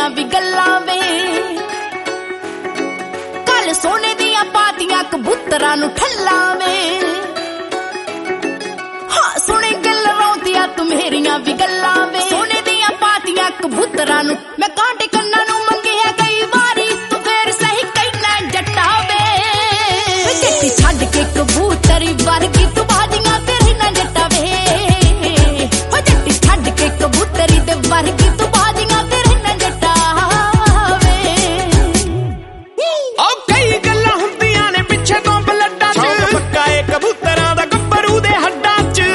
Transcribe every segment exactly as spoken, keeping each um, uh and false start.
तेरियां भी गल्लां वे कल सोने दियां पातियां कबूतरां नूं ठल्लां वे हाँ सुने गल रौंदियां तू मेरियां भी गल्लां वे सोने दियां पातियां कबूतरां नूं मैं कांटे कन्नां नूं मंगिया कई वारी तू फिर सही कहना जट्टा वे जट्टी छड्ड के कबूतरी वर्गी तू बाजियां तेरी ना जट्टा वे हो जट्टी छड्ड के कबूतरी दे वर्गी तू बाजियां तेरी ना जट्टा वे ओ कई गल्लां हुंदियां ने पिछे तो बलड्डा च पक्का ए कबूतरां दा गब्बरू दे हड्डां च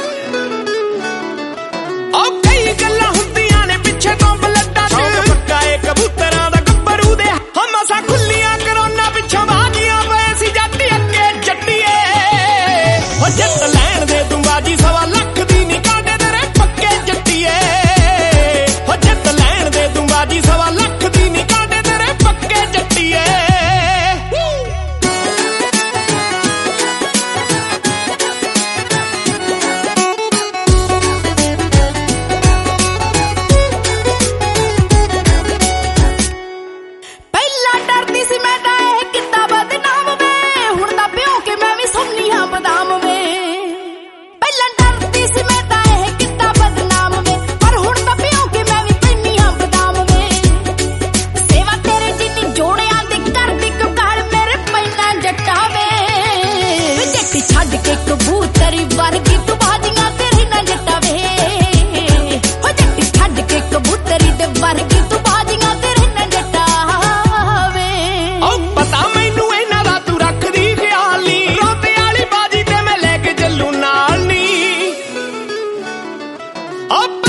ओ कई गल्लां हुंदियां ने पिछे तो बलड्डा च पक्का ए कबूतरां दा गब्बरू दे हम असां खुल्लियां करोना पिछे बाजियां वे सी जट्टी अगे जट्टीए ओ जट लैण दे तू बाजी सवा लख दी नी कांटे तेरे पक्के जट्टीए ओ जट लैण दे तू बाजी सवा लख दी नी कांटे तेरे पक्के जट्टीए ਪਹਿਲਾਂ ਡਰਦੀ ਸੀ ਮੈਂ ਤਾਂ ਇਹ ਕਿੱਦਾਂ ਬਦਨਾਮ ਵੇ ਹੁਣ ਤਾਂ ਪਿਓ ਕੇ ਮੈਂ ਵੀ ਸੁਣਨੀ ਹਾਂ ਬਦਾਮ ਵੇ ਪਹਿਲਾਂ ਡਰਦੀ ਸੀ ਮੈਂ ਤਾਂ ਇਹ ਕਿੱਦਾਂ ਬਦਨਾਮ ਵੇ ਪਰ ਹੁਣ ਤਾਂ ਪਿਓ ਕੇ ਮੈਂ ਵੀ ਪੈਣੀ ਹਾਂ ਬਦਾਮ ਵੇ ਸੇਵਾ ਤੇਰੇ ਜਿੰਨੀ ਜੋੜਿਆਂ ਦੀ ਕਰਦੀ ਕਿਉਂ ਗੱਲ ਮੇਰੇ ਪੈਣਾ ਜੱਟਾ ਵੇ ਜੱਟੀ ਛੱਡ ਕੇ ਕਬੂਤਰੀ ਵਰਗੀ ਤੂੰ ਬਾਜੀਆਂ ਤੇਰੀ ਨਾ ਜੱਟਾ ਵੇ ਹੋ ਜੱਟੀ ਛੱਡ ਕੇ ਕਬੂਤਰੀ ਦੇ ਵਰਗੀ ਤੂੰ ਬਾਜੀਆਂ ਤੇਰੀ ਨਾ ਜੱਟਾ ਵੇ ओ पता मैनू इन्हां दा तू रखदी ख्याल नी रोते वाली बाजी ते मैं लेके चलू नाल नी ओ